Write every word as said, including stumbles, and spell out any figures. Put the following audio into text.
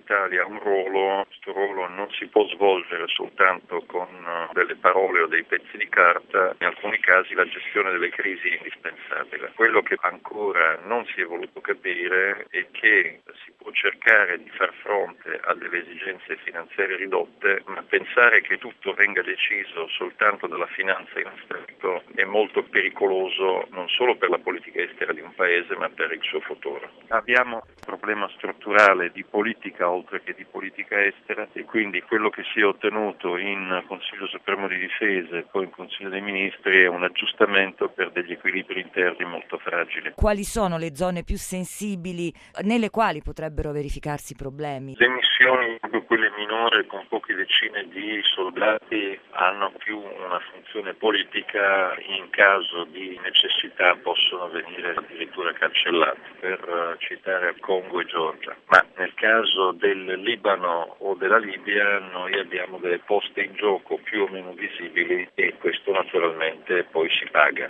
l'Italia ha un ruolo, questo ruolo non si può svolgere soltanto con delle parole o dei pezzi di carta, in alcuni casi la gestione delle crisi è indispensabile. Quello che ancora non si è voluto capire è che si può cercare di far fronte a delle esigenze finanziarie ridotte, ma pensare che tutto venga deciso soltanto dalla finanza in astratto è molto pericoloso non solo per la politica estera di un paese ma per il suo futuro. Abbiamo un problema strutturale di politica oltre che di politica estera e quindi quello che si è ottenuto in Consiglio Supremo di Difesa e poi in Consiglio dei Ministri è un aggiustamento per degli equilibri interni molto fragili. Quali sono le zone più sensibili nelle quali potrebbero verificarsi problemi? Le missioni, proprio quelle minori con poche decine di soldati, hanno più una funzione politica, in caso di necessità possono venire addirittura cancellate, per citare Congo e Georgia. Ma nel caso del Libano o della Libia noi abbiamo delle poste in gioco più o meno visibili e questo naturalmente poi si paga.